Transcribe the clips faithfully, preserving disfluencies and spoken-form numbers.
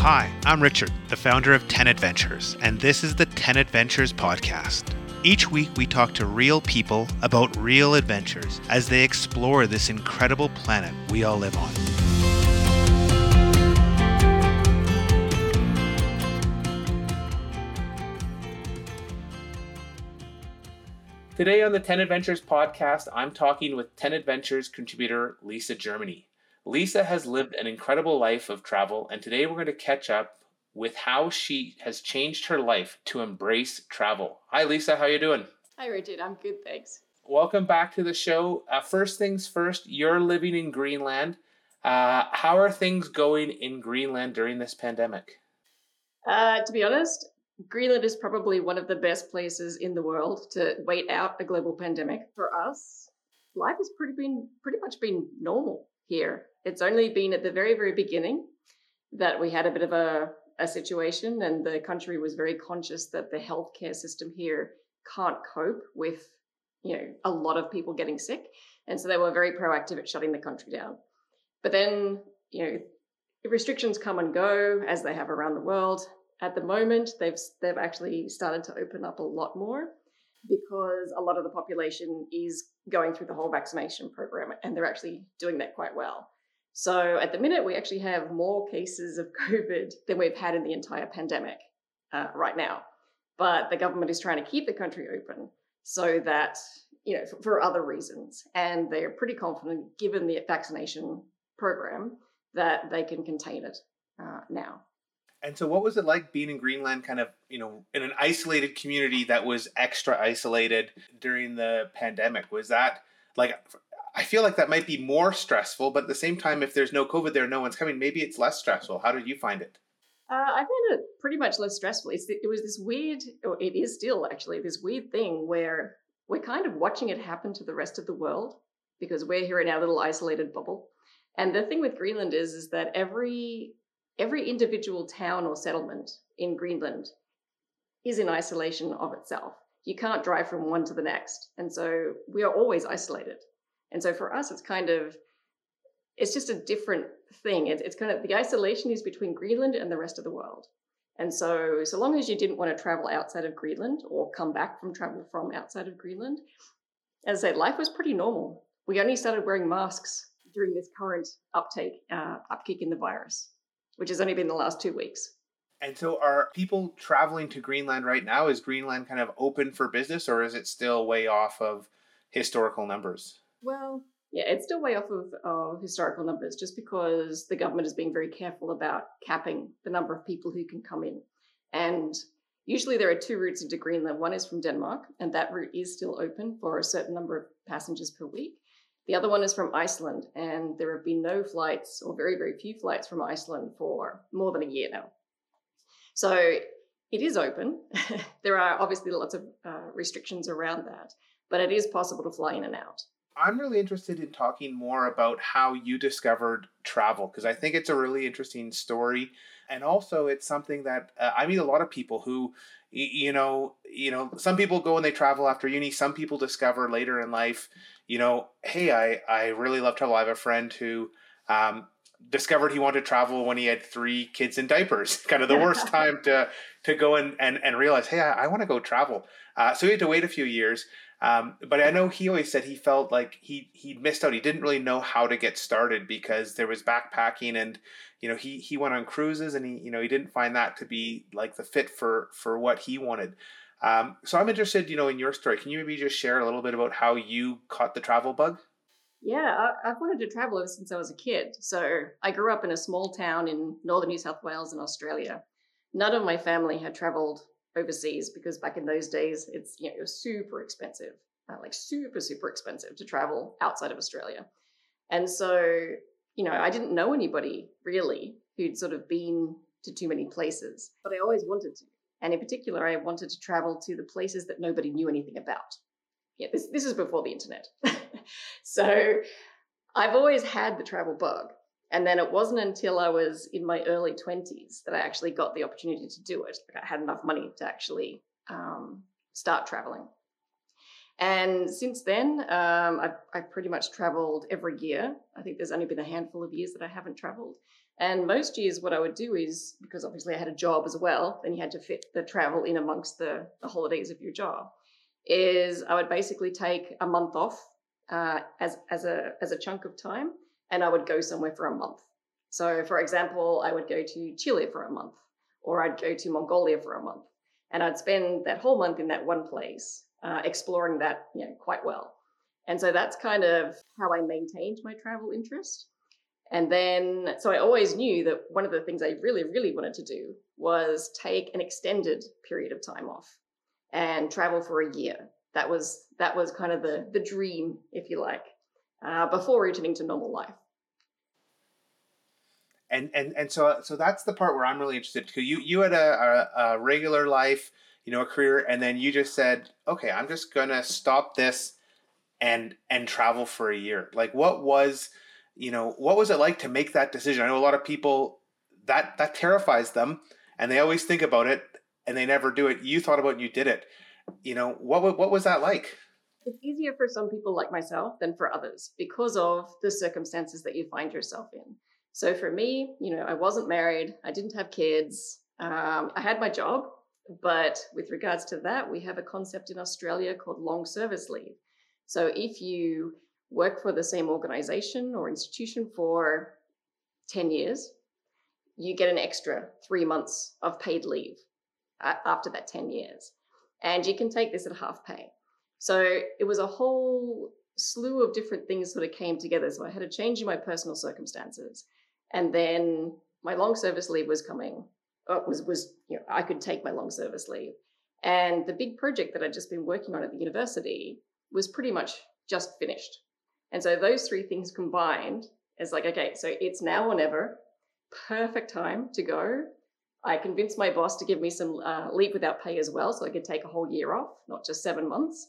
Hi, I'm Richard, the founder of ten Adventures, and this is the ten Adventures podcast. Each week we talk to real people about real adventures as they explore this incredible planet we all live on. Today on the ten Adventures podcast, I'm talking with ten Adventures contributor Lisa Germany. Lisa has lived an incredible life of travel, and today we're going to catch up with how she has changed her life to embrace travel. Hi, Lisa. How you doing? Hi, Richard. I'm good, thanks. Welcome back to the show. Uh, first things first, you're living in Greenland. Uh, how are things going in Greenland during this pandemic? Uh, to be honest, Greenland is probably one of the best places in the world to wait out a global pandemic. For us, life has pretty been pretty much been normal here. It's only been at the very, very beginning that we had a bit of a, a situation, and the country was very conscious that the healthcare system here can't cope with, you know, a lot of people getting sick. And so they were very proactive at shutting the country down. But then, you know, restrictions come and go as they have around the world. At the moment, they've they've actually started to open up a lot more because a lot of the population is going through the whole vaccination program, and they're actually doing that quite well. So at the minute, we actually have more cases of COVID than we've had in the entire pandemic uh, right now. But the government is trying to keep the country open so that, you know, for, for other reasons. And they're pretty confident, given the vaccination program, that they can contain it uh, now. And so what was it like being in Greenland, kind of, you know, in an isolated community that was extra isolated during the pandemic? Was that like, I feel like that might be more stressful, but at the same time, if there's no COVID there, no one's coming, maybe it's less stressful. How did you find it? Uh, I found it pretty much less stressful. It's, it was this weird, or it is still actually, this weird thing where we're kind of watching it happen to the rest of the world because we're here in our little isolated bubble. And the thing with Greenland is, is that every every individual town or settlement in Greenland is in isolation of itself. You can't drive from one to the next. And so we are always isolated. And so for us, it's kind of, it's just a different thing. It's, it's kind of, the isolation is between Greenland and the rest of the world. And so, so long as you didn't want to travel outside of Greenland or come back from travel from outside of Greenland, as I said, life was pretty normal. We only started wearing masks during this current uptake, uh, upkick in the virus, which has only been the last two weeks. And so are people traveling to Greenland right now? Is Greenland kind of open for business, or is it still way off of historical numbers? Well, yeah, it's still way off of uh, historical numbers just because the government is being very careful about capping the number of people who can come in. And usually there are two routes into Greenland. One is from Denmark, and that route is still open for a certain number of passengers per week. The other one is from Iceland, and there have been no flights or very, very few flights from Iceland for more than a year now. So it is open. There are obviously lots of uh, restrictions around that, but it is possible to fly in and out. I'm really interested in talking more about how you discovered travel, because I think it's a really interesting story. And also it's something that uh, I meet a lot of people who, you know, you know, some people go and they travel after uni. Some people discover later in life, you know, hey, I, I really love travel. I have a friend who um, discovered he wanted to travel when he had three kids in diapers, kind of the worst time to to go and, and, and realize, hey, I, I want to go travel. Uh, so he had to wait a few years. Um, but I know he always said he felt like he he missed out. He didn't really know how to get started because there was backpacking, and you know he he went on cruises, and he you know he didn't find that to be like the fit for for what he wanted. Um, so I'm interested, you know, in your story. Can you maybe just share a little bit about how you caught the travel bug? Yeah, I, I've wanted to travel ever since I was a kid. So I grew up in a small town in northern New South Wales in Australia. None of my family had traveled overseas because back in those days, it's you know it was super expensive, uh, like super super expensive to travel outside of Australia. And so you know I didn't know anybody really who'd sort of been to too many places, but I always wanted to. And in particular, I wanted to travel to the places that nobody knew anything about. Yeah, this this is before the internet, so I've always had the travel bug. And then it wasn't until I was in my early twenties that I actually got the opportunity to do it. Like I had enough money to actually um, start traveling. And since then, um, I've, I've pretty much traveled every year. I think there's only been a handful of years that I haven't traveled. And most years, what I would do is, because obviously I had a job as well, then you had to fit the travel in amongst the, the holidays of your job, is I would basically take a month off uh, as, as, a, as a chunk of time, and I would go somewhere for a month. So, for example, I would go to Chile for a month, or I'd go to Mongolia for a month, and I'd spend that whole month in that one place, uh, exploring that, you know, quite well. And so that's kind of how I maintained my travel interest. And then, so I always knew that one of the things I really, really wanted to do was take an extended period of time off and travel for a year. That was that was kind of the the dream, if you like, uh, before returning to normal life. And and and so so that's the part where I'm really interested, because you you had a, a, a regular life, you know, a career, and then you just said, okay, I'm just gonna stop this and and travel for a year. Like, what was, you know, what was it like to make that decision? I know a lot of people that that terrifies them, and they always think about it and they never do it. You thought about it and you did it. You know, what what was that like? It's easier for some people like myself than for others because of the circumstances that you find yourself in. So for me, you know, I wasn't married, I didn't have kids, um, I had my job, but with regards to that, we have a concept in Australia called long service leave. So if you work for the same organization or institution for ten years, you get an extra three months of paid leave uh, after that ten years. And you can take this at half pay. So it was a whole slew of different things sort of came together. So I had a change in my personal circumstances. And then my long service leave was coming, or was, was, you know, I could take my long service leave. And the big project that I'd just been working on at the university was pretty much just finished. And so those three things combined is like, okay, so it's now or never, perfect time to go. I convinced my boss to give me some uh, leave without pay as well, so I could take a whole year off, not just seven months.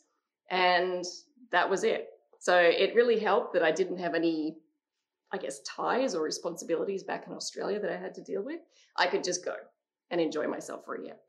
And that was it. So it really helped that I didn't have any, I guess, ties or responsibilities back in Australia that I had to deal with. I could just go and enjoy myself for a year.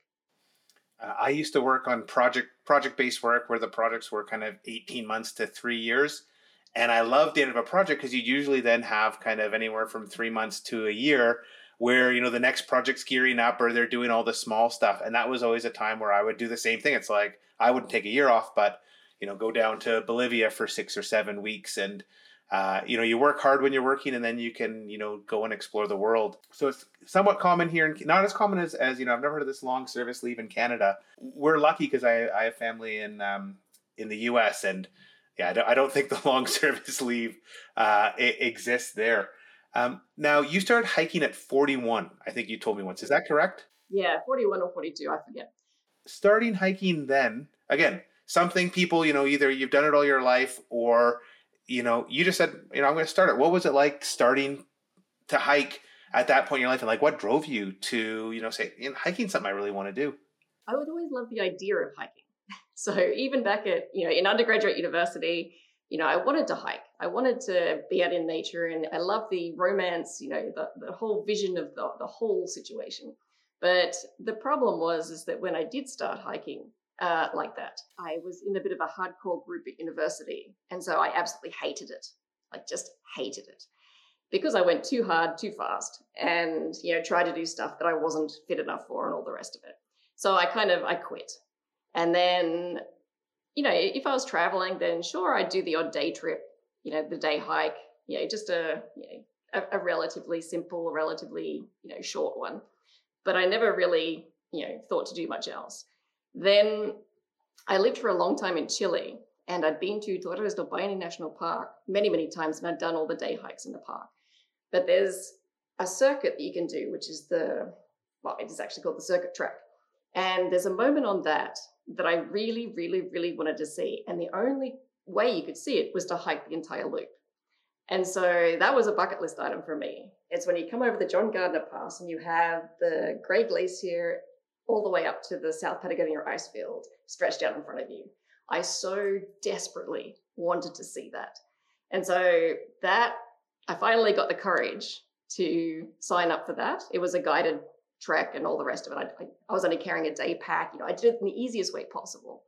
Uh, I used to work on project project-based work where the projects were kind of eighteen months to three years. And I loved the end of a project because you usually then have kind of anywhere from three months to a year where, you know, the next project's gearing up or they're doing all the small stuff. And that was always a time where I would do the same thing. It's like, I wouldn't take a year off, but, you know, go down to Bolivia for six or seven weeks. And, uh, you know, you work hard when you're working and then you can, you know, go and explore the world. So it's somewhat common here, and not as common as, as, you know, I've never heard of this long service leave in Canada. We're lucky because I, I have family in, um, in the U S, and yeah, I don't, I don't think the long service leave uh, it exists there. Um, now, you started hiking at forty-one, I think you told me once. Is that correct? Yeah, forty-one or forty-two, I forget. Starting hiking then, again, something people, you know, either you've done it all your life or, you know, you just said, you know, I'm going to start it. What was it like starting to hike at that point in your life? And like, what drove you to, you know, say, you know, hiking something I really want to do? I would always love the idea of hiking. So even back at, you know, in undergraduate university, you know, I wanted to hike. I wanted to be out in nature, and I love the romance, you know, the, the whole vision of the, the whole situation. But the problem was, is that when I did start hiking uh, like that, I was in a bit of a hardcore group at university. And so I absolutely hated it, like just hated it, because I went too hard, too fast, and, you know, tried to do stuff that I wasn't fit enough for and all the rest of it. So I kind of, I quit. And then, you know, if I was traveling, then sure, I'd do the odd day trip, you know, the day hike, you know, just a, you know, a, a relatively simple, relatively, you know, short one. But I never really, you know, thought to do much else. Then I lived for a long time in Chile, and I'd been to Torres del Paine National Park many, many times, and I'd done all the day hikes in the park. But there's a circuit that you can do, which is the, well, it is actually called the circuit track. And there's a moment on that that I really, really, really wanted to see. And the only way you could see it was to hike the entire loop. And so that was a bucket list item for me. It's when you come over the John Gardner Pass and you have the Grey Glacier all the way up to the South Patagonia ice field stretched out in front of you. I so desperately wanted to see that. And so that, I finally got the courage to sign up for that. It was a guided trek and all the rest of it. I, I was only carrying a day pack. You know, I did it in the easiest way possible.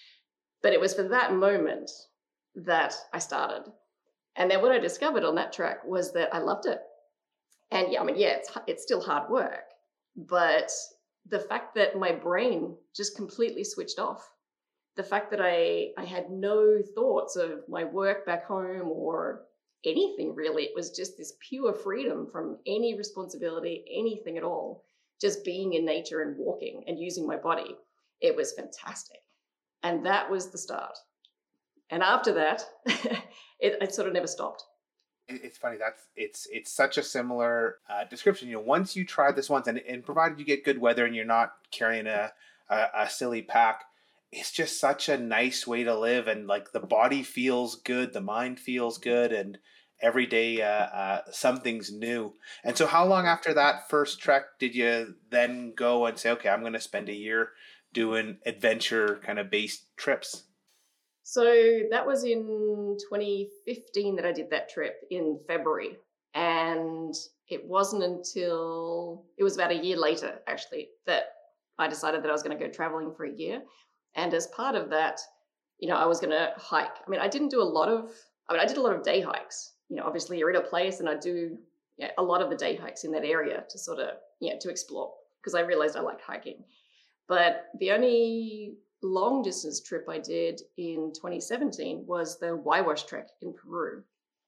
But it was for that moment that I started. And then what I discovered on that trek was that I loved it. And yeah, I mean, yeah, it's it's still hard work, but the fact that my brain just completely switched off, the fact that I I had no thoughts of my work back home or anything really, it was just this pure freedom from any responsibility, anything at all, just being in nature and walking and using my body. It was fantastic, and that was the start. And after that, it, it sort of never stopped. It- It's funny. That's it's it's such a similar uh, description. You know, once you try this once, and, and provided you get good weather and you're not carrying a, a a silly pack, it's just such a nice way to live. And like the body feels good, the mind feels good, and every day uh, uh, something's new. And so, how long after that first trek did you then go and say, okay, I'm going to spend a year doing adventure kind of based trips? So that was in twenty fifteen that I did that trip in February. And it wasn't until it was about a year later, actually, that I decided that I was going to go traveling for a year. And as part of that, you know, I was going to hike. I mean, I didn't do a lot of, I mean, I did a lot of day hikes. You know, obviously you're in a place and I do yeah, a lot of the day hikes in that area to sort of, you know, to explore because I realized I liked hiking. But the only long distance trip I did in twenty seventeen was the Huayhuash Trek in Peru.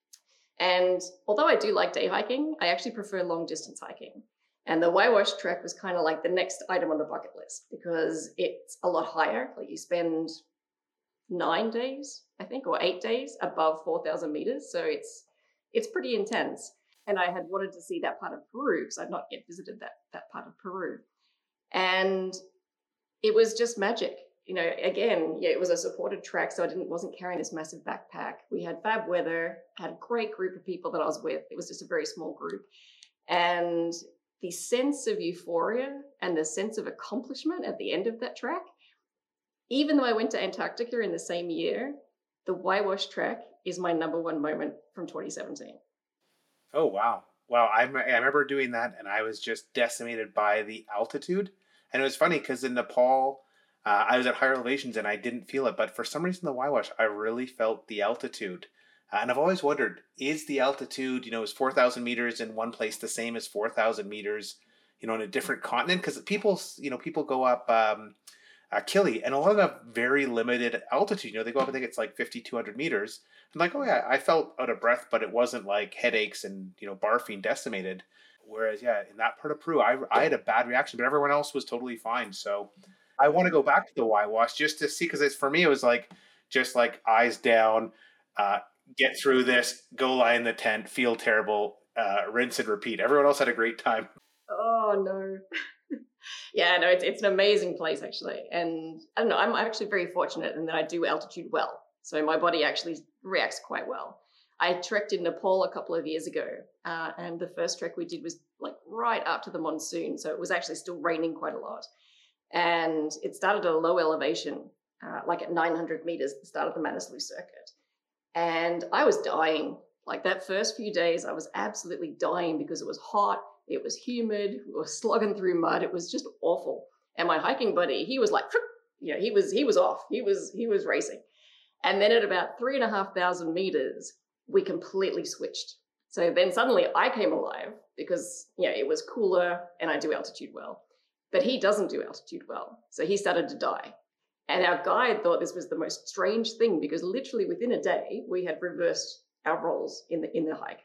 And although I do like day hiking, I actually prefer long distance hiking. And the Huayhuash Trek was kind of like the next item on the bucket list because it's a lot higher. Like you spend nine days, I think, or eight days above four thousand meters. So it's it's pretty intense. And I had wanted to see that part of Peru because I'd not yet visited that that part of Peru. And it was just magic. You know, again, yeah, it was a supported trek, so I didn't wasn't carrying this massive backpack. We had fab weather, had a great group of people that I was with. It was just a very small group. And the sense of euphoria and the sense of accomplishment at the end of that trek, even though I went to Antarctica in the same year, the Huayhuash Trek is my number one moment from twenty seventeen. Oh wow, wow! I, I remember doing that, and I was just decimated by the altitude. And it was funny because in Nepal, uh, I was at higher elevations and I didn't feel it, but for some reason, the Huayhuash, I really felt the altitude. Uh, and I've always wondered: is the altitude, you know, is four thousand meters in one place the same as four thousand meters, you know, in a different continent? Because people, you know, people go up. Um, uh, Kili, and a lot of them have very limited altitude. You know, they go up, I think it's like fifty, two hundred meters. I'm like, oh yeah, I felt out of breath, but it wasn't like headaches and, you know, barfing decimated. Whereas, yeah, in that part of Peru, I, I had a bad reaction, but everyone else was totally fine. So I want to go back to the Huayhuash just to see, because it's for me, it was like, just like eyes down, uh, get through this, go lie in the tent, feel terrible, uh, rinse and repeat. Everyone else had a great time. Oh no. Yeah, no, it's it's an amazing place actually. And I don't know, I'm actually very fortunate in that I do altitude well. So my body actually reacts quite well. I trekked in Nepal a couple of years ago, uh, and the first trek we did was like right after the monsoon. So it was actually still raining quite a lot. And it started at a low elevation, uh, like at nine hundred meters, the start of the Manaslu circuit. And I was dying. Like that first few days, I was absolutely dying because it was hot, it was humid, we were slogging through mud. It was just awful. And my hiking buddy, he was like, you know, he was he was off. He was he was racing. And then at about three and a half thousand meters, we completely switched. So then suddenly I came alive because, you know, it was cooler and I do altitude well. But he doesn't do altitude well. So he started to die. And our guide thought this was the most strange thing because literally within a day, we had reversed our roles in the in the hike.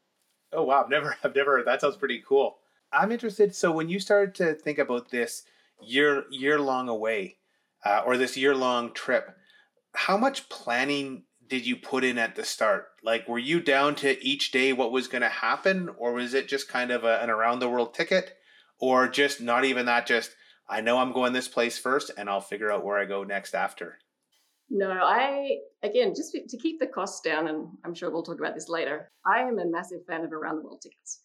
Oh wow, I've never I've never heard that. Sounds pretty cool. I'm interested. So when you started to think about this year year long away, uh, or this year long trip, how much planning did you put in at the start? Like, were you down to each day what was going to happen, or was it just kind of a, an around the world ticket, or just not even that? Just I know I'm going this place first, and I'll figure out where I go next after. No, I, again, just to keep the costs down, and I'm sure we'll talk about this later, I am a massive fan of around the world tickets.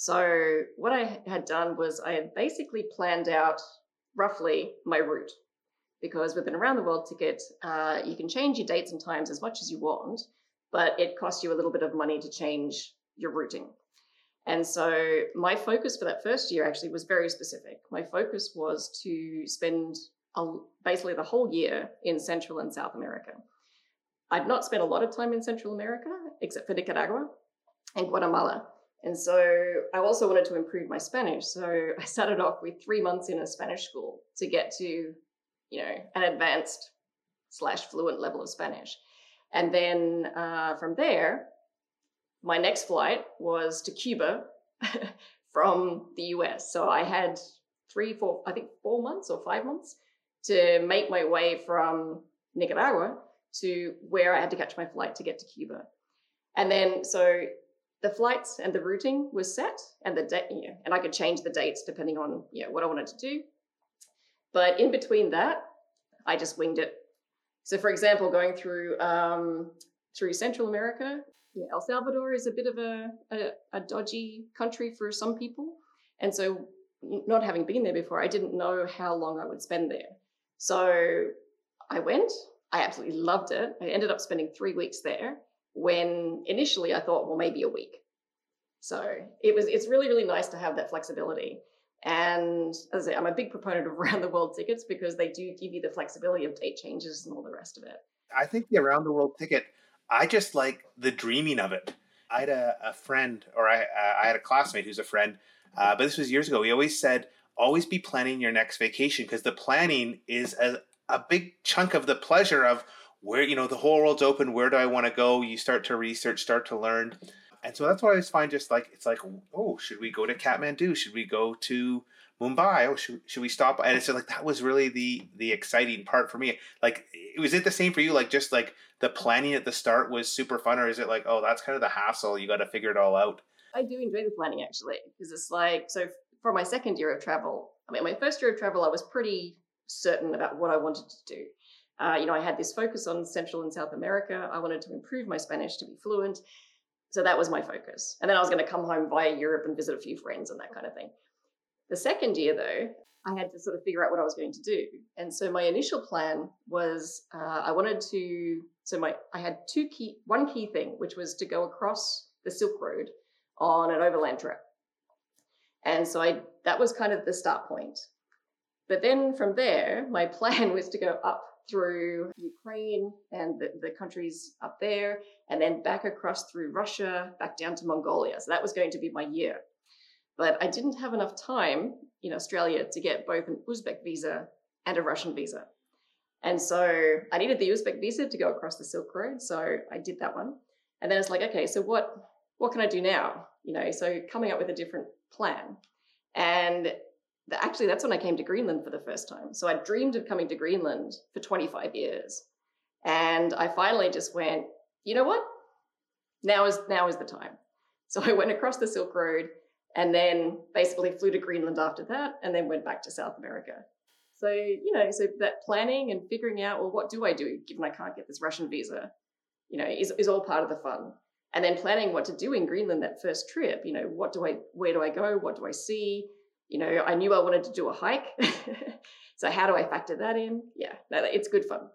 So what I had done was I had basically planned out roughly my route because with an around the world ticket, uh, you can change your dates and times as much as you want, but it costs you a little bit of money to change your routing. And so my focus for that first year actually was very specific. My focus was to spend a, basically the whole year in Central and South America. I'd not spent a lot of time in Central America, except for Nicaragua and Guatemala. And so I also wanted to improve my Spanish. So I started off with three months in a Spanish school to get to, you know, an advanced slash fluent level of Spanish. And then uh, from there, my next flight was to Cuba from the U S. So I had three, four, I think four months or five months to make my way from Nicaragua to where I had to catch my flight to get to Cuba. And then, so the flights and the routing was set, and the date, you know, and I could change the dates depending on, you know, what I wanted to do. But in between that, I just winged it. So, for example, going through um, through Central America, yeah, El Salvador is a bit of a, a, a dodgy country for some people. And so not having been there before, I didn't know how long I would spend there. So I went, I absolutely loved it. I ended up spending three weeks there when initially I thought, well, maybe a week. So it was, it's really, really nice to have that flexibility. And as I say, I'm a big proponent of around the world tickets because they do give you the flexibility of date changes and all the rest of it. I think the around the world ticket, I just like the dreaming of it. I had a, a friend, or I, uh, I had a classmate who's a friend, uh, but this was years ago. He always said, always be planning your next vacation, because the planning is a, a big chunk of the pleasure of where, you know, the whole world's open. Where do I want to go? You start to research, start to learn. And so that's what I always find, just like, it's like, oh, should we go to Kathmandu? Should we go to Mumbai? Oh, should, should we stop? And it's like, that was really the the exciting part for me. Like, was it the same for you? Like, just like the planning at the start was super fun, or is it like, oh, that's kind of the hassle, you got to figure it all out? I do enjoy the planning, actually, because it's like, so for my second year of travel, I mean, my first year of travel, I was pretty certain about what I wanted to do. Uh, you know, I had this focus on Central and South America. I wanted to improve my Spanish to be fluent. So that was my focus. And then I was going to come home via Europe and visit a few friends and that kind of thing. The second year, though, I had to sort of figure out what I was going to do. And so my initial plan was uh, I wanted to, so my I had two key, one key thing, which was to go across the Silk Road on an overland trip. And so I that was kind of the start point. But then from there, my plan was to go up through Ukraine and the, the countries up there, and then back across through Russia, back down to Mongolia. So that was going to be my year. But I didn't have enough time in Australia to get both an Uzbek visa and a Russian visa. And so I needed the Uzbek visa to go across the Silk Road. So I did that one. And then it's like, okay, so what, what can I do now? You know, so coming up with a different plan. And the, actually, that's when I came to Greenland for the first time. So I dreamed of coming to Greenland for twenty-five years. And I finally just went, you know what? Now is, now is the time. So I went across the Silk Road and then basically flew to Greenland after that, and then went back to South America. So, you know, so that planning and figuring out, well, what do I do given I can't get this Russian visa, you know, is, is all part of the fun. And then planning what to do in Greenland that first trip, you know, what do I, where do I go? What do I see? You know, I knew I wanted to do a hike. So how do I factor that in? Yeah, no, it's good fun.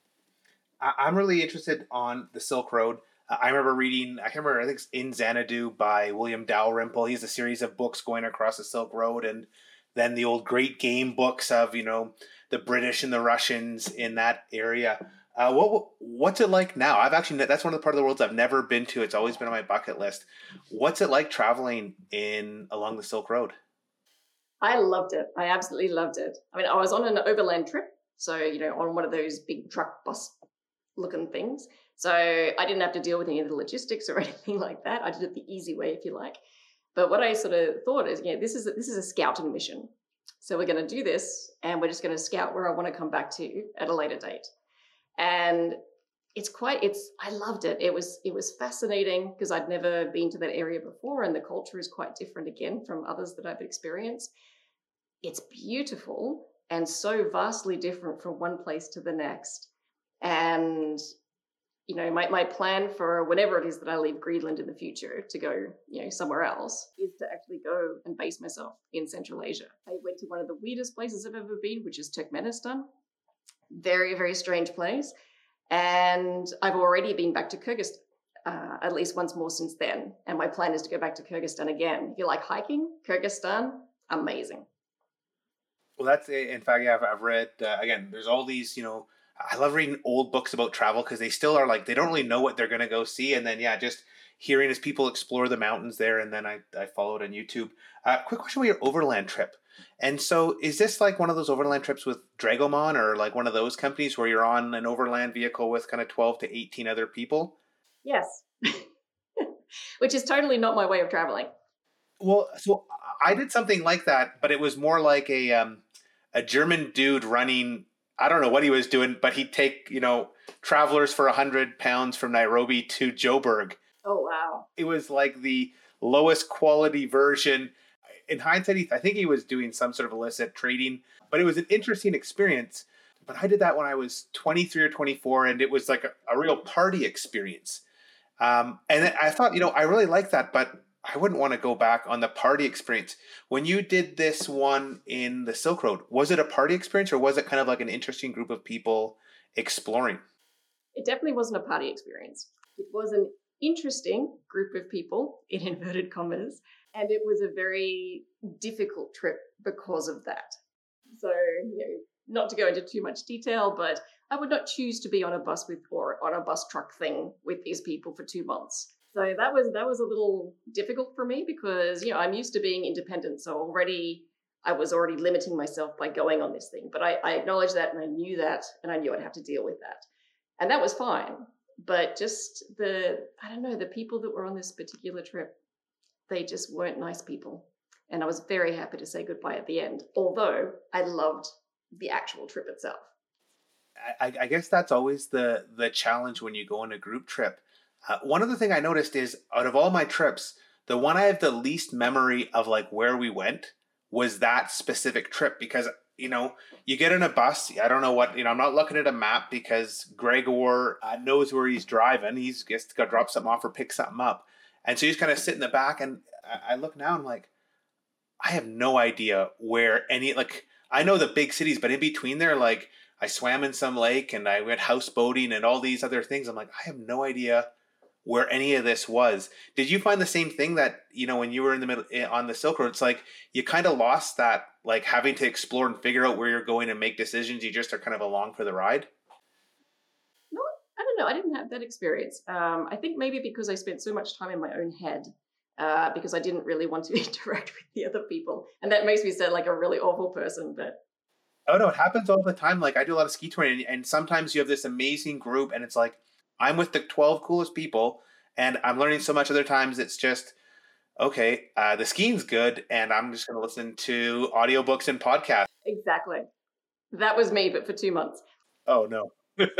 I'm really interested on the Silk Road. I remember reading, I can't remember, I think it's In Xanadu by William Dalrymple. He has a series of books going across the Silk Road, and then the old Great Game books of, you know, the British and the Russians in that area. Uh, what What's it like now? I've actually, that's one of the part of the world I've never been to. It's always been on my bucket list. What's it like traveling in along the Silk Road? I loved it. I absolutely loved it. I mean, I was on an overland trip. So, you know, on one of those big truck bus looking things. So I didn't have to deal with any of the logistics or anything like that. I did it the easy way, if you like. But what I sort of thought is, you know, this is a, this is a scouting mission. So we're going to do this, and we're just going to scout where I want to come back to at a later date. And it's quite, it's, I loved it. It was, it was fascinating because I'd never been to that area before, and the culture is quite different again from others that I've experienced. It's beautiful and so vastly different from one place to the next. And you know, my, my plan for whenever it is that I leave Greenland in the future to go, you know, somewhere else is to actually go and base myself in Central Asia. I went to one of the weirdest places I've ever been, which is Turkmenistan. Very, very strange place. And I've already been back to Kyrgyzstan uh, at least once more since then. And my plan is to go back to Kyrgyzstan again. If you like hiking, Kyrgyzstan, amazing. Well, that's, in fact, yeah, I've, I've read, uh, again, there's all these, you know, I love reading old books about travel because they still are like, they don't really know what they're going to go see. And then, yeah, just hearing as people explore the mountains there. And then I, I followed on YouTube. Uh, quick question about your overland trip. And so is this like one of those overland trips with Dragomon or like one of those companies where you're on an overland vehicle with kind of twelve to eighteen other people? Yes. Which is totally not my way of traveling. Well, so I did something like that, but it was more like a um, a German dude running. I don't know what he was doing, but he'd take, you know, travelers for a hundred pounds from Nairobi to Joburg. Oh, wow. It was like the lowest quality version. In hindsight, I think he was doing some sort of illicit trading, but it was an interesting experience. But I did that when I was twenty-three or twenty-four, and it was like a, a real party experience. Um, and I thought, you know, I really like that, but I wouldn't want to go back on the party experience. When you did this one in the Silk Road, was it a party experience or was it kind of like an interesting group of people exploring? It definitely wasn't a party experience. It was an interesting group of people, in inverted commas, and it was a very difficult trip because of that. So, you know, not to go into too much detail, but I would not choose to be on a bus with or on a bus truck thing with these people for two months. So that was that was a little difficult for me because, you know, I'm used to being independent. So already I was already limiting myself by going on this thing. But I, I acknowledged that and I knew that and I knew I'd have to deal with that. And that was fine. But just the, I don't know, the people that were on this particular trip, they just weren't nice people. And I was very happy to say goodbye at the end, although I loved the actual trip itself. I, I guess that's always the the challenge when you go on a group trip. Uh, one other thing I noticed is out of all my trips, the one I have the least memory of like where we went was that specific trip because, you know, you get in a bus. I don't know what, you know, I'm not looking at a map because Gregor uh, knows where he's driving. He's just got to drop something off or pick something up. And so you just kind of sit in the back and I, I look now and I'm like, I have no idea where any, like, I know the big cities, but in between there, like I swam in some lake and I went houseboating and all these other things. I'm like, I have no idea where any of this was. Did you find the same thing that, you know, when you were in the middle on the Silk Road, it's like you kind of lost that, like having to explore and figure out where you're going and make decisions. You just are kind of along for the ride. No, I don't know. I didn't have that experience. Um, I think maybe because I spent so much time in my own head, uh, because I didn't really want to interact with the other people. And that makes me sound like a really awful person, but Oh no, it happens all the time. Like I do a lot of ski touring and, and sometimes you have this amazing group and it's like, I'm with the twelve coolest people and I'm learning so much. Other times it's just, okay, uh, the skiing's good and I'm just going to listen to audiobooks and podcasts. Exactly. That was me, but for two months. Oh, no.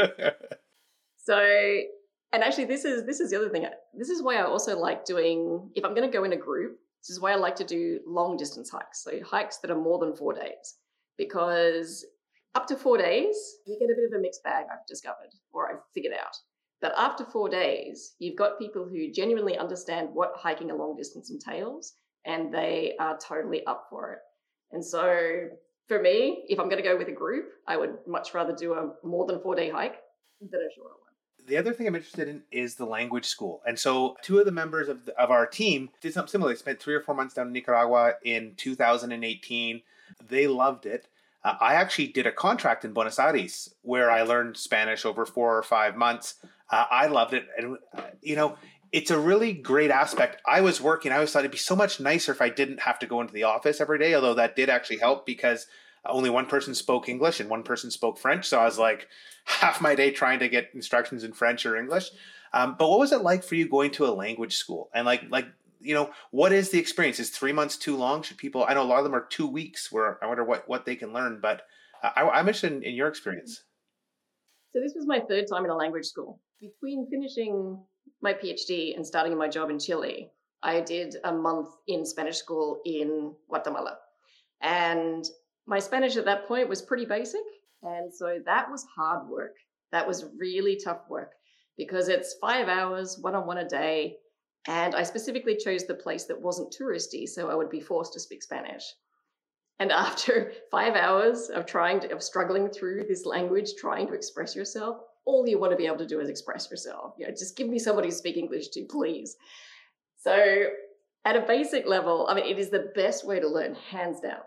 So, and actually this is this is the other thing. This is why I also like doing, if I'm going to go in a group, this is why I like to do long distance hikes. So hikes that are more than four days. Because up to four days, you get a bit of a mixed bag, I've discovered, or I've figured out. But after four days, you've got people who genuinely understand what hiking a long distance entails, and they are totally up for it. And so for me, if I'm going to go with a group, I would much rather do a more than four day hike than a shorter one. The other thing I'm interested in is the language school. And so two of the members of, the, of our team did something similar. They spent three or four months down in Nicaragua in two thousand eighteen. They loved it. Uh, I actually did a contract in Buenos Aires where I learned Spanish over four or five months. Uh, I loved it. And, uh, you know, it's a really great aspect. I was working. I always thought it'd be so much nicer if I didn't have to go into the office every day, although that did actually help because only one person spoke English and one person spoke French. So I was like half my day trying to get instructions in French or English. Um, but what was it like for you going to a language school? And like, like, you know, what is the experience? Is three months too long? Should people, I know a lot of them are two weeks where I wonder what, what they can learn, but uh, I, I'm interested in, in your experience. So this was my third time in a language school. Between finishing my PhD and starting my job in Chile, I did a month in Spanish school in Guatemala. And my Spanish at that point was pretty basic. And so that was hard work. That was really tough work because it's five hours, one-on-one a day. And I specifically chose the place that wasn't touristy, so I would be forced to speak Spanish. And after five hours of trying to, of struggling through this language, trying to express yourself, all you want to be able to do is express yourself. You know, just give me somebody to speak English to, please. So at a basic level, I mean, it is the best way to learn, hands down.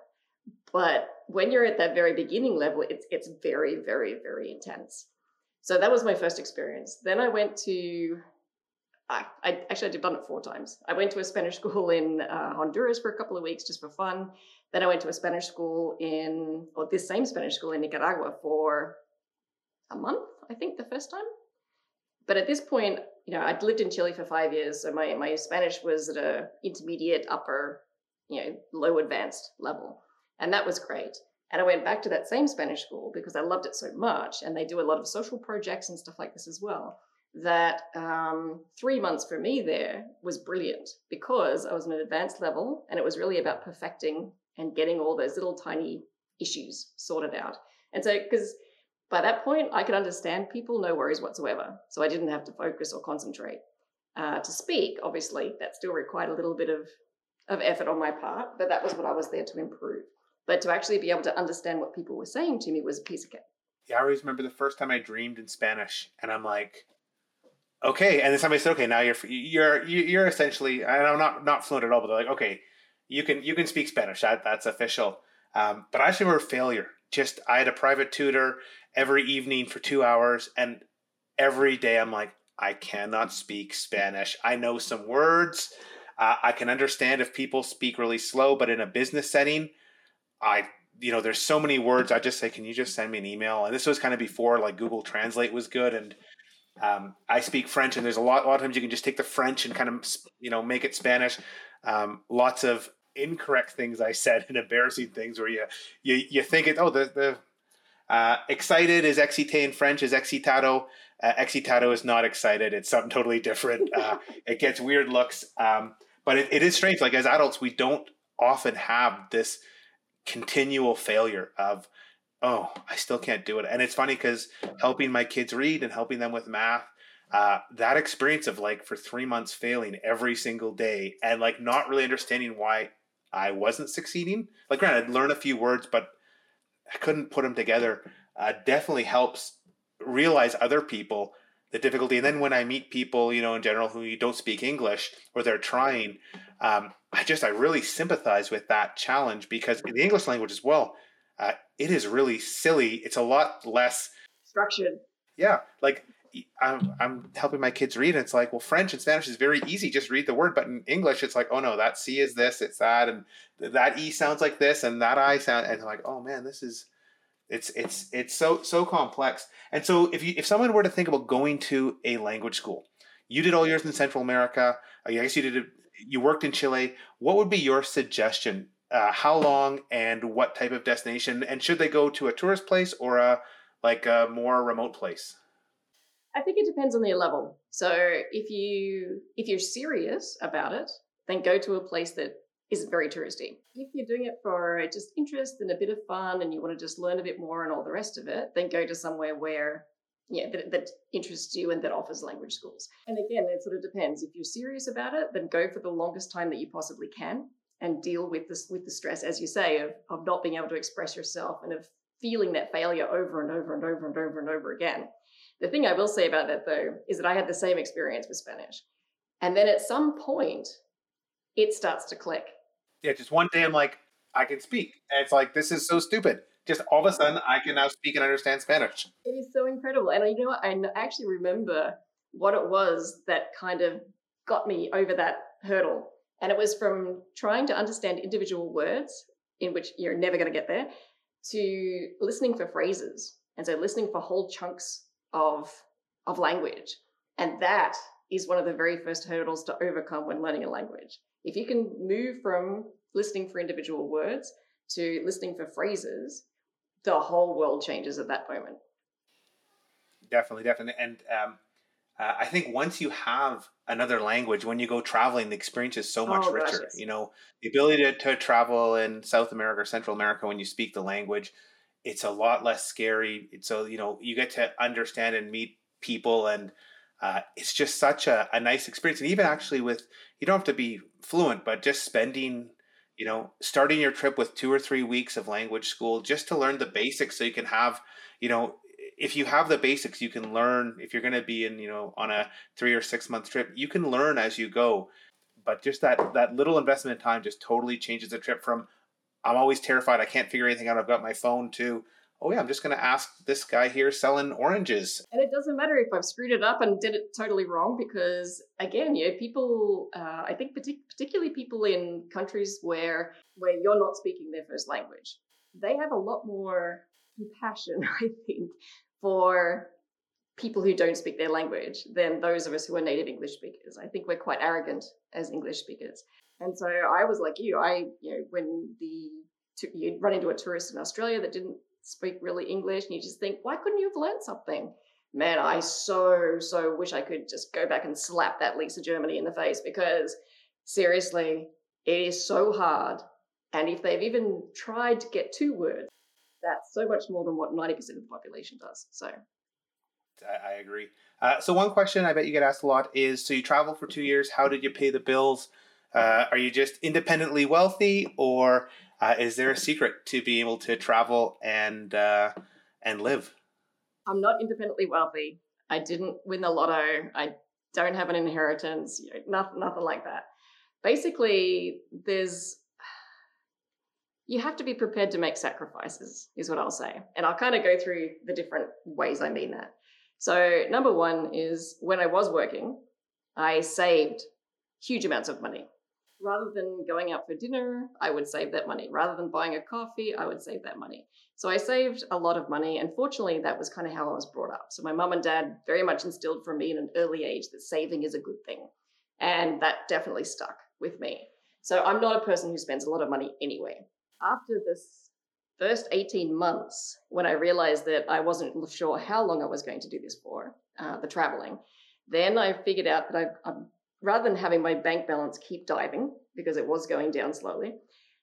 But when you're at that very beginning level, it's it's very, very, very intense. So that was my first experience. Then I went to, I, I actually I did done it four times. I went to a Spanish school in uh, Honduras for a couple of weeks just for fun. Then I went to a Spanish school in, or this same Spanish school in Nicaragua for a month, I think, the first time. But at this point, you know, I'd lived in Chile for five years, so my my Spanish was at a intermediate, upper, you know, low advanced level, and that was great. And I went back to that same Spanish school because I loved it so much, and they do a lot of social projects and stuff like this as well. That um, three months for me there was brilliant because I was on an advanced level, and it was really about perfecting and getting all those little tiny issues sorted out. And so, because by that point, I could understand people, no worries whatsoever. So I didn't have to focus or concentrate. Uh, to speak, obviously, that still required a little bit of, of effort on my part, but that was what I was there to improve. But to actually be able to understand what people were saying to me was a piece of cake. Yeah, I always remember the first time I dreamed in Spanish, and I'm like, okay. And then somebody said, okay, now you're you're you're essentially, and I'm not not fluent at all, but they're like, okay, you can you can speak Spanish. That that's official. Um, but I actually remember failure. Just I had a private tutor every evening for two hours, and every day I'm like, I cannot speak Spanish. I know some words. Uh, I can understand if people speak really slow, but in a business setting, I you know, there's so many words. I just say, can you just send me an email? And this was kind of before like Google Translate was good, and um, I speak French, and there's a lot, a lot of times you can just take the French and kind of, you know, make it Spanish. Um, lots of incorrect things I said and embarrassing things where you, you, you think it, oh, the, the, uh, excited is excité in French is excitado. Uh, excitado is not excited. It's something totally different. Uh, it gets weird looks. Um, but it, it is strange. Like as adults, we don't often have this continual failure of, oh, I still can't do it. And it's funny because helping my kids read and helping them with math, uh, that experience of like for three months failing every single day and like not really understanding why I wasn't succeeding. Like, granted, I'd learn a few words, but I couldn't put them together. Uh, definitely helps realize other people the difficulty. And then when I meet people, you know, in general who don't speak English or they're trying, um, I just I really sympathize with that challenge because in the English language as well, uh, it is really silly. It's a lot less Structured. yeah, like I'm, I'm helping my kids read, and it's like, well, French and Spanish is very easy. Just read the word. But in English, it's like, oh no, that C is this, it's that, and that E sounds like this, and that I sound, and they're like, oh man, this is, it's it's it's so so complex. And so if you if someone were to think about going to a language school, you did all yours in Central America. I guess you did it, you worked in Chile. What would be your suggestion? Uh, how long and what type of destination? And should they go to a tourist place or a like a more remote place? I think it depends on your level. So if you if you're serious about it, then go to a place that isn't very touristy. If you're doing it for just interest and a bit of fun and you want to just learn a bit more and all the rest of it, then go to somewhere where yeah, that, that interests you and that offers language schools. And again, it sort of depends. If you're serious about it, then go for the longest time that you possibly can and deal with this with the stress, as you say, of, of not being able to express yourself and of feeling that failure over and over and over and over and over again. The thing I will say about that, though, is that I had the same experience with Spanish. And then at some point, it starts to click. Yeah, just one day I'm like, I can speak. And it's like, this is so stupid. Just all of a sudden, I can now speak and understand Spanish. It is so incredible. And you know what? I actually remember what it was that kind of got me over that hurdle. And it was from trying to understand individual words, in which you're never going to get there, to listening for phrases. And so listening for whole chunks of, of language. And that is one of the very first hurdles to overcome when learning a language. If you can move from listening for individual words to listening for phrases, the whole world changes at that moment. Definitely, definitely. And um, uh, I think once you have another language, when you go traveling, the experience is so much Oh, richer. gosh, yes. You know, the ability to, to travel in South America or Central America when you speak the language, it's a lot less scary. It's so, you know, you get to understand and meet people, and uh, it's just such a, a nice experience. And even actually with, you don't have to be fluent, but just spending, you know, starting your trip with two or three weeks of language school just to learn the basics so you can have, you know, if you have the basics, you can learn. If you're going to be in, you know, on a three or six month trip, you can learn as you go. But just that that little investment in time just totally changes the trip from I'm always terrified. I can't figure anything out. I've got my phone too. Oh yeah, I'm just going to ask this guy here selling oranges. And it doesn't matter if I've screwed it up and did it totally wrong, because again, you know, people, uh, I think partic- particularly people in countries where where you're not speaking their first language, they have a lot more compassion, I think, for people who don't speak their language than those of us who are native English speakers. I think we're quite arrogant as English speakers. And so I was like you, I, you know, when the, you'd run into a tourist in Australia that didn't speak really English, and you just think, why couldn't you have learned something? Man, I so, so wish I could just go back and slap that Lisa Germany in the face, because seriously, it is so hard. And if they've even tried to get two words, that's so much more than what ninety percent of the population does. So I, I agree. Uh, so one question I bet you get asked a lot is, so you traveled for two years, how did you pay the bills? Uh, are you just independently wealthy, or uh, is there a secret to being able to travel and uh, and live? I'm not independently wealthy. I didn't win the lotto. I don't have an inheritance. You know, nothing, nothing like that. Basically, there's you have to be prepared to make sacrifices, is what I'll say. And I'll kind of go through the different ways I mean that. So number one is, when I was working, I saved huge amounts of money. Rather than going out for dinner, I would save that money. Rather than buying a coffee, I would save that money. So I saved a lot of money. And fortunately, that was kind of how I was brought up. So my mum and dad very much instilled from me in an early age that saving is a good thing. And that definitely stuck with me. So I'm not a person who spends a lot of money anyway. After this first eighteen months, when I realized that I wasn't sure how long I was going to do this for, uh, the traveling, then I figured out that I, I rather than having my bank balance keep diving, because it was going down slowly,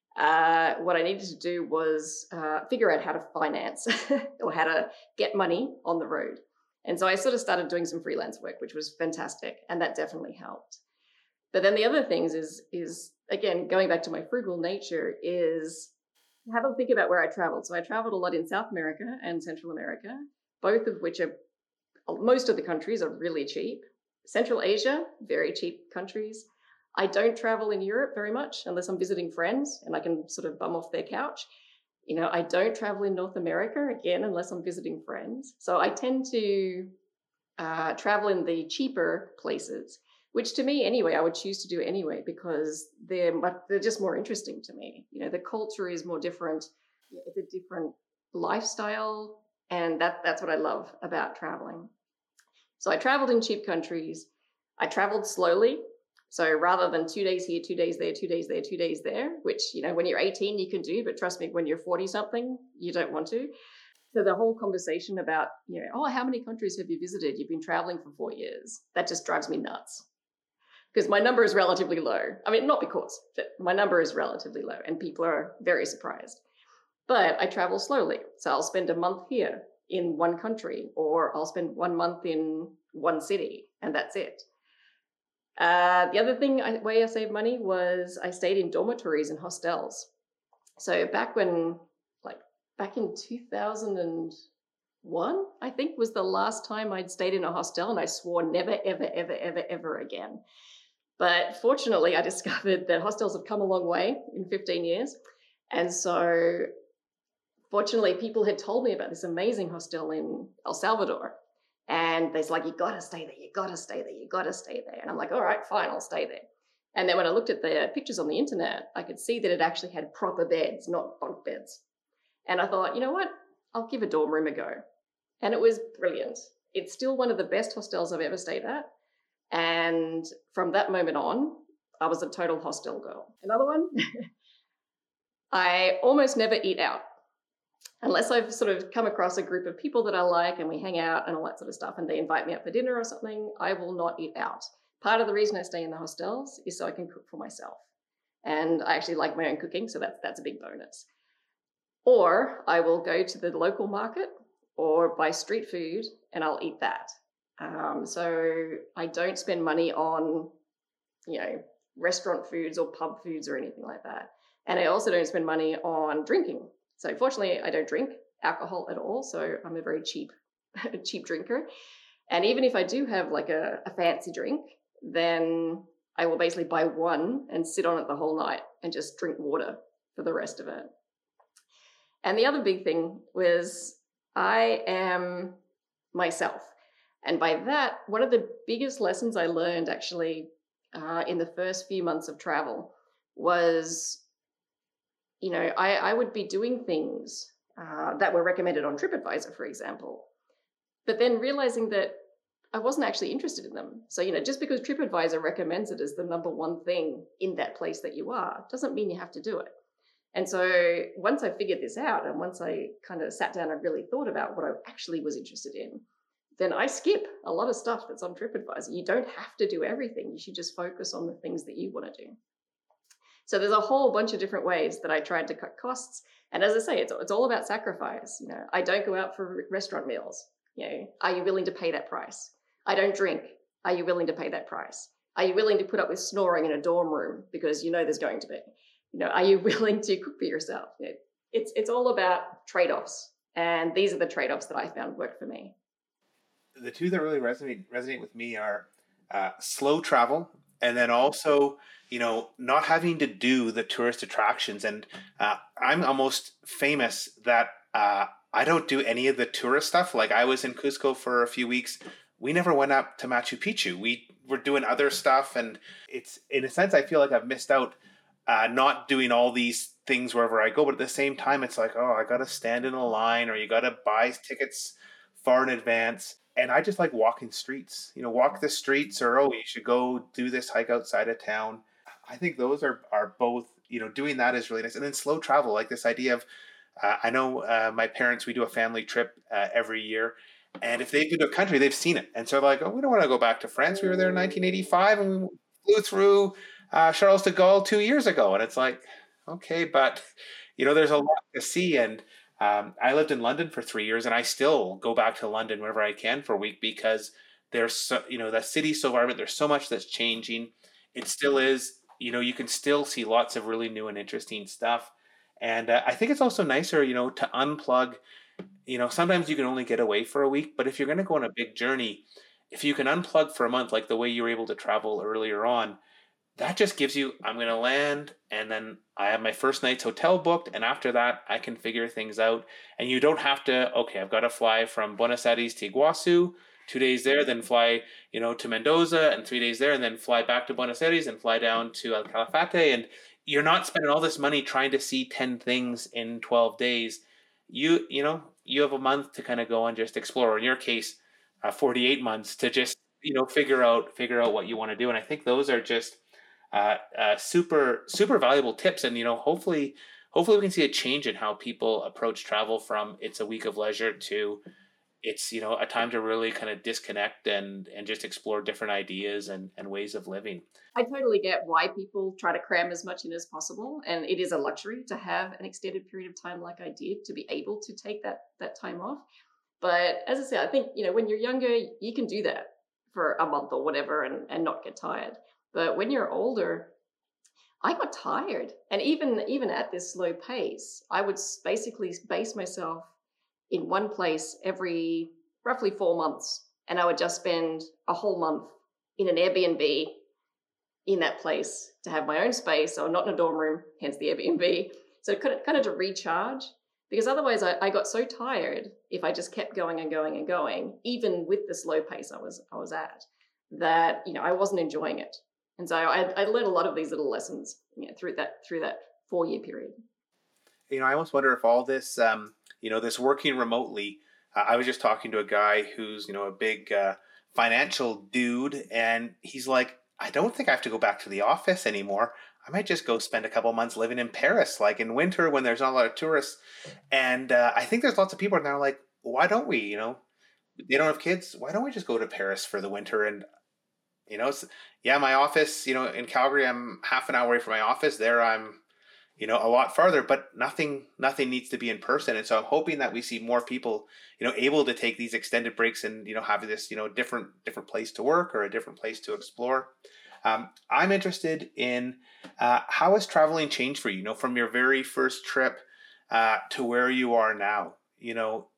uh, what I needed to do was uh, figure out how to finance or how to get money on the road. And so I sort of started doing some freelance work, which was fantastic, and that definitely helped. But then the other things is, is again, going back to my frugal nature, is have a think about where I traveled. So I traveled a lot in South America and Central America, both of which are, most of the countries are really cheap. Central Asia, very cheap countries. I don't travel in Europe very much unless I'm visiting friends and I can sort of bum off their couch. You know, I don't travel in North America, again, unless I'm visiting friends. So I tend to uh, travel in the cheaper places, which to me, anyway, I would choose to do anyway, because they're they're just more interesting to me. You know, the culture is more different. It's a different lifestyle, and that that's what I love about traveling. So I traveled in cheap countries. I traveled slowly. So rather than two days here, two days there, two days there, two days there, which, you know, when you're eighteen, you can do, but trust me, when you're forty something, you don't want to. So the whole conversation about, you know, oh, how many countries have you visited? You've been traveling for four years. That just drives me nuts, because my number is relatively low. I mean, not because, but my number is relatively low, and people are very surprised. But I travel slowly. So I'll spend a month here in one country, or I'll spend one month in one city, and that's it. Uh, the other thing, I, way I saved money was I stayed in dormitories and hostels. So back when, like back in two thousand one, I think, was the last time I'd stayed in a hostel, and I swore never, ever, ever, ever, ever again. But fortunately, I discovered that hostels have come a long way in fifteen years. And so fortunately, people had told me about this amazing hostel in El Salvador. And they're like, you got to stay there, you got to stay there, you got to stay there. And I'm like, all right, fine, I'll stay there. And then when I looked at the pictures on the internet, I could see that it actually had proper beds, not bunk beds. And I thought, you know what? I'll give a dorm room a go. And it was brilliant. It's still one of the best hostels I've ever stayed at. And from that moment on, I was a total hostel girl. Another one, I almost never eat out. Unless I've sort of come across a group of people that I like and we hang out and all that sort of stuff, and they invite me out for dinner or something, I will not eat out. Part of the reason I stay in the hostels is so I can cook for myself. And I actually like my own cooking, so that's that's a big bonus. Or I will go to the local market or buy street food and I'll eat that. Um, so I don't spend money on, you know, restaurant foods or pub foods or anything like that. And I also don't spend money on drinking. So fortunately, I don't drink alcohol at all. So I'm a very cheap, cheap drinker. And even if I do have like a, a fancy drink, then I will basically buy one and sit on it the whole night and just drink water for the rest of it. And the other big thing was I am myself. And by that, one of the biggest lessons I learned actually uh, in the first few months of travel was, you know, I, I would be doing things uh, that were recommended on TripAdvisor, for example, but then realizing that I wasn't actually interested in them. So, you know, just because TripAdvisor recommends it as the number one thing in that place that you are, doesn't mean you have to do it. And so once I figured this out, and once I kind of sat down and really thought about what I actually was interested in, then I skip a lot of stuff that's on TripAdvisor. You don't have to do everything. You should just focus on the things that you want to do. So there's a whole bunch of different ways that I tried to cut costs. And as I say, it's, it's all about sacrifice. You know, I don't go out for restaurant meals. You know, are you willing to pay that price? I don't drink. Are you willing to pay that price? Are you willing to put up with snoring in a dorm room because you know there's going to be? You know, are you willing to cook for yourself? You know, it's it's all about trade-offs, and these are the trade-offs that I found worked for me. The two that really resonate resonate with me are uh, slow travel, and then also, you know, not having to do the tourist attractions. And uh, I'm almost famous that uh, I don't do any of the tourist stuff. Like I was in Cusco for a few weeks. We never went up to Machu Picchu. We were doing other stuff, and it's in a sense I feel like I've missed out. Uh, not doing all these things wherever I go, but at the same time, it's like, oh, I got to stand in a line, or you got to buy tickets far in advance. And I just like walking streets, you know, walk the streets, or, oh, you should go do this hike outside of town. I think those are, are both, you know, doing that is really nice. And then slow travel, like this idea of, uh, I know uh, my parents, we do a family trip uh, every year. And if they've been to a country, they've seen it. And so they're like, oh, we don't want to go back to France. We were there in nineteen eighty-five and we flew through Uh, Charles de Gaulle two years ago. And it's like, okay, but, you know, there's a lot to see. And um, I lived in London for three years and I still go back to London whenever I can for a week because there's, so, you know, the city's so vibrant. There's so much that's changing. It still is, you know, you can still see lots of really new and interesting stuff. And uh, I think it's also nicer, you know, to unplug. You know, sometimes you can only get away for a week, but if you're going to go on a big journey, if you can unplug for a month, like the way you were able to travel earlier on, that just gives you, I'm going to land and then I have my first night's hotel booked. And after that, I can figure things out. And you don't have to, okay, I've got to fly from Buenos Aires to Iguazu, two days there, then fly, you know, to Mendoza and three days there, and then fly back to Buenos Aires and fly down to El Calafate. And you're not spending all this money trying to see ten things in twelve days. You, you know, you have a month to kind of go and just explore. Or in your case, uh, forty-eight months to just, you know, figure out, figure out what you want to do. And I think those are just, Uh, uh, super, super valuable tips. And, you know, hopefully, hopefully we can see a change in how people approach travel from it's a week of leisure to it's, you know, a time to really kind of disconnect and, and just explore different ideas and, and ways of living. I totally get why people try to cram as much in as possible. And it is a luxury to have an extended period of time like I did to be able to take that, that time off. But as I said, I think, you know, when you're younger, you can do that for a month or whatever and, and not get tired. But when you're older, I got tired. And even, even at this slow pace, I would basically base myself in one place every roughly four months. And I would just spend a whole month in an Airbnb in that place to have my own space, or not in a dorm room, hence the Airbnb. So kind of, kind of to recharge, because otherwise I, I got so tired if I just kept going and going and going, even with the slow pace I was I was at, that, you know, I wasn't enjoying it. And so I, I learned a lot of these little lessons, you know, through that through that four year period. You know, I almost wonder if all this, um, you know, this working remotely. Uh, I was just talking to a guy who's, you know, a big uh, financial dude, and he's like, I don't think I have to go back to the office anymore. I might just go spend a couple months living in Paris, like in winter when there's not a lot of tourists. And uh, I think there's lots of people that are like, why don't we? You know, they don't have kids. Why don't we just go to Paris for the winter? And you know, it's, yeah, my office, you know, in Calgary, I'm half an hour away from my office. There, I'm, you know, a lot farther, but nothing, nothing needs to be in person. And so I'm hoping that we see more people, you know, able to take these extended breaks and, you know, have this, you know, different, different place to work or a different place to explore. Um, I'm interested in uh, how has traveling changed for you, you know, from your very first trip uh, to where you are now, you know,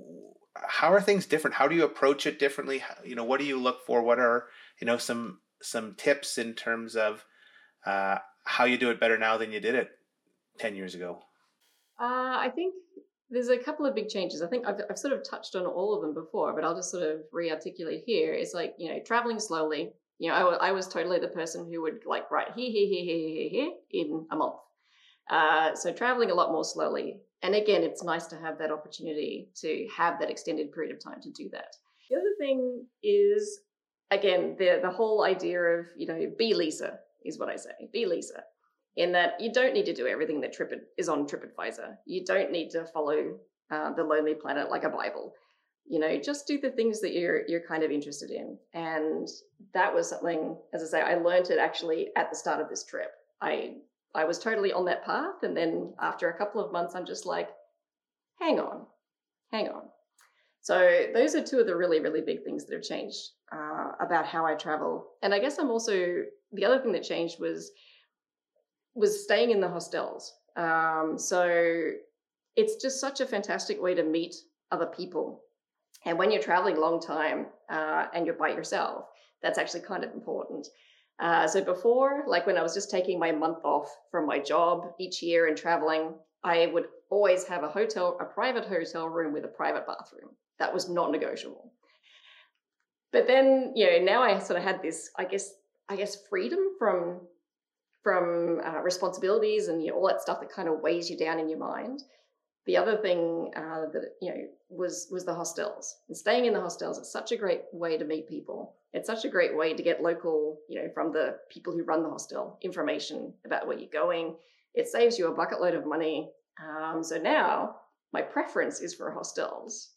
how are things different? How do you approach it differently? How, you know, what do you look for? What are, you know, some, some tips in terms of uh, how you do it better now than you did it ten years ago? Uh, I think there's a couple of big changes. I think I've, I've sort of touched on all of them before, but I'll just sort of re-articulate here. It's like, you know, traveling slowly. You know, I, wa- I was totally the person who would like write here, here, here, here, here, here in a month. Uh, so traveling a lot more slowly. And again, it's nice to have that opportunity to have that extended period of time to do that. The other thing is, again, the the whole idea of, you know, be Lisa is what I say. Be Lisa. In that you don't need to do everything that Trip is on TripAdvisor. You don't need to follow uh, the Lonely Planet like a Bible. You know, just do the things that you're you're kind of interested in. And that was something, as I say, I learned it actually at the start of this trip. I I was totally on that path, and then after a couple of months, I'm just like, hang on, hang on. So those are two of the really, really big things that have changed uh, about how I travel. And I guess I'm also, the other thing that changed was was staying in the hostels. Um, so it's just such a fantastic way to meet other people. And when you're traveling a long time uh, and you're by yourself, that's actually kind of important. Uh, so before, like when I was just taking my month off from my job each year and traveling, I would always have a hotel, a private hotel room with a private bathroom. That was not negotiable. But then, you know, now I sort of had this, I guess, I guess freedom from from uh, responsibilities and, you know, all that stuff that kind of weighs you down in your mind. The other thing uh, that, you know, was was the hostels. And staying in the hostels is such a great way to meet people. It's such a great way to get local, you know, from the people who run the hostel, information about where you're going. It saves you a bucket load of money. Um, so now my preference is for hostels,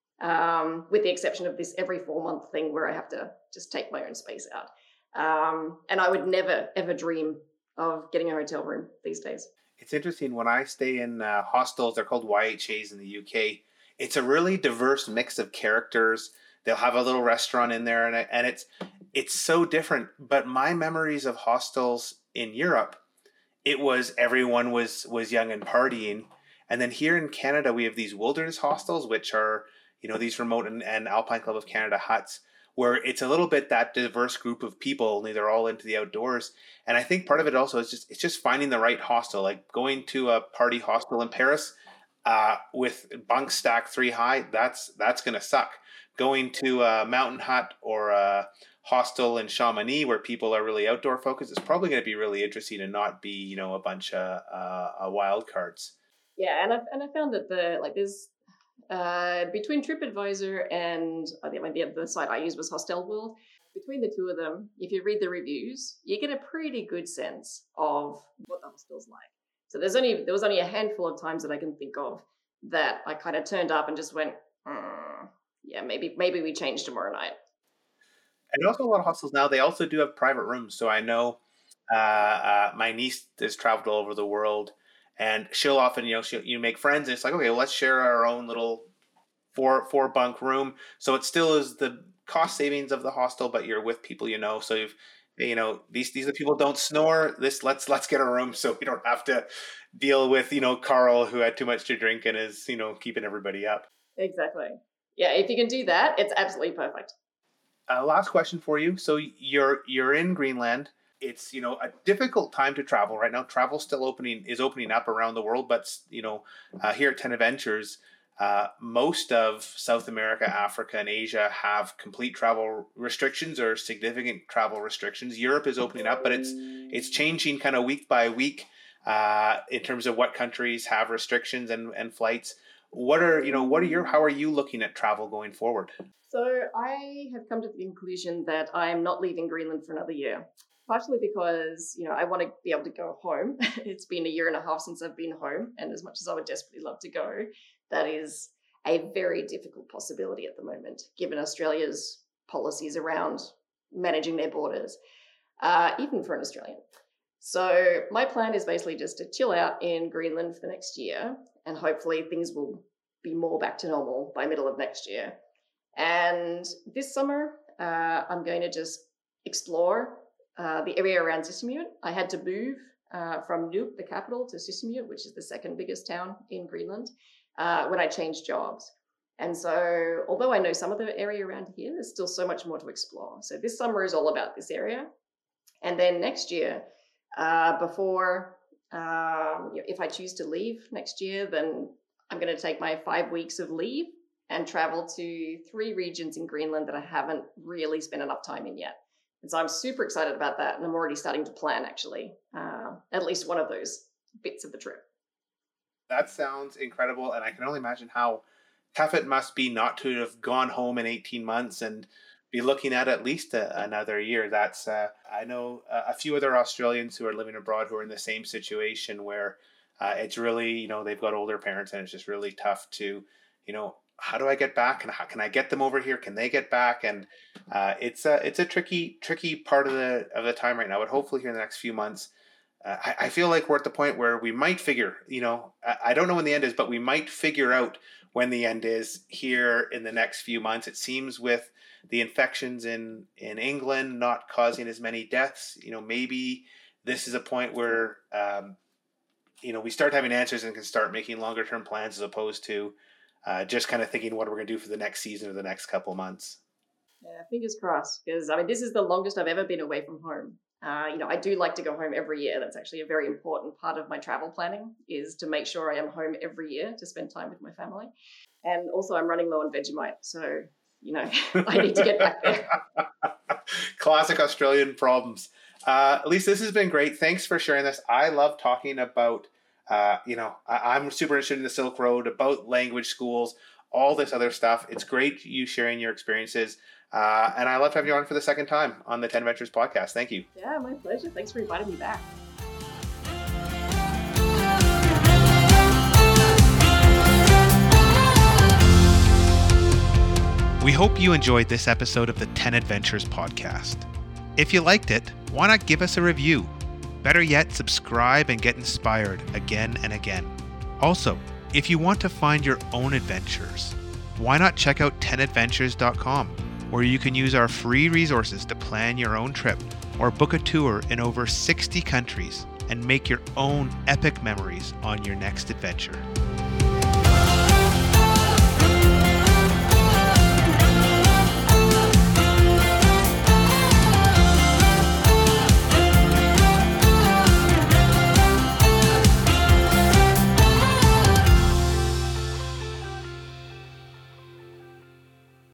um, with the exception of this every four month thing where I have to just take my own space out. Um, and I would never, ever dream of getting a hotel room these days. It's interesting when I stay in uh, hostels, they're called Y H As in the U K. It's a really diverse mix of characters. They'll have a little restaurant in there, and it, and it's it's so different. But my memories of hostels in Europe, it was everyone was was young and partying, and then here in Canada we have these wilderness hostels, which are, you know, these remote and, and Alpine Club of Canada huts, where it's a little bit that diverse group of people, only they're all into the outdoors. And I think part of it also is just it's just finding the right hostel. Like going to a party hostel in Paris uh, with bunks stacked three high, that's that's gonna suck. Going to a mountain hut or a hostel in Chamonix where people are really outdoor focused is probably going to be really interesting and not be, you know, a bunch of uh, uh, wild cards. Yeah, and I and I found that the like there's uh, between TripAdvisor and I think the the site I used was Hostel World. Between the two of them, if you read the reviews, you get a pretty good sense of what the hostel's like. So there's only there was only a handful of times that I can think of that I kind of turned up and just went, mm, yeah, maybe maybe we change tomorrow night. And also a lot of hostels now, they also do have private rooms. So I know uh, uh, my niece has traveled all over the world, and she'll often, you know, she you make friends, and it's like, okay, well, let's share our own little four four bunk room. So it still is the cost savings of the hostel, but you're with people you know. So you've, you know, these these are people don't snore. This let's let's get a room so we don't have to deal with, you know, Carl who had too much to drink and is, you know, keeping everybody up. Exactly. Yeah, if you can do that, it's absolutely perfect. Uh, last question for you. So you're you're in Greenland. It's, you know, a difficult time to travel right now. Travel still opening is opening up around the world, but, you know, uh, here at Ten Adventures, uh, most of South America, Africa, and Asia have complete travel restrictions or significant travel restrictions. Europe is opening up, but it's it's changing kind of week by week uh, in terms of what countries have restrictions and, and flights. What are, you know, what are your, how are you looking at travel going forward? So I have come to the conclusion that I'm not leaving Greenland for another year. Partially because, you know, I want to be able to go home. It's been a year and a half since I've been home, and as much as I would desperately love to go, that is a very difficult possibility at the moment, given Australia's policies around managing their borders, uh, even for an Australian. So my plan is basically just to chill out in Greenland for the next year, and hopefully things will be more back to normal by middle of next year. And this summer, uh, I'm going to just explore uh, the area around Sisimiut. I had to move uh, from Nuuk, the capital, to Sisimiut, which is the second biggest town in Greenland, uh, when I changed jobs. And so, although I know some of the area around here, there's still so much more to explore. So this summer is all about this area. And then next year, uh, before Um, if I choose to leave next year, then I'm going to take my five weeks of leave and travel to three regions in Greenland that I haven't really spent enough time in yet. And so I'm super excited about that. And I'm already starting to plan, actually, uh, at least one of those bits of the trip. That sounds incredible. And I can only imagine how tough it must be not to have gone home in eighteen months and be looking at at least a, another year. That's uh, I know a few other Australians who are living abroad who are in the same situation where uh, it's really, you know, they've got older parents and it's just really tough to, you know, how do I get back and how can I get them over here? Can they get back? And uh, it's a it's a tricky tricky part of the of the time right now. But hopefully here in the next few months, uh, I, I feel like we're at the point where we might figure, you know, I, I don't know when the end is, but we might figure out when the end is here in the next few months. It seems with the infections in, in England not causing as many deaths, you know, maybe this is a point where, um, you know, we start having answers and can start making longer term plans as opposed to uh, just kind of thinking what we're going to do for the next season or the next couple of months. Yeah, fingers crossed, because I mean, this is the longest I've ever been away from home. Uh, you know, I do like to go home every year. That's actually a very important part of my travel planning, is to make sure I am home every year to spend time with my family. And also I'm running low on Vegemite, so, you know, I need to get back there. Classic Australian problems. Uh, Lisa, this has been great. Thanks for sharing this. I love talking about, uh, you know, I, I'm super interested in the Silk Road, about language schools, all this other stuff. It's great you sharing your experiences. Uh, and I love to have you on for the second time on the ten Adventures podcast. Thank you. Yeah, my pleasure. Thanks for inviting me back. We hope you enjoyed this episode of the ten Adventures podcast. If you liked it, why not give us a review? Better yet, subscribe and get inspired again and again. Also, if you want to find your own adventures, why not check out ten adventures dot com, where you can use our free resources to plan your own trip or book a tour in over sixty countries and make your own epic memories on your next adventure.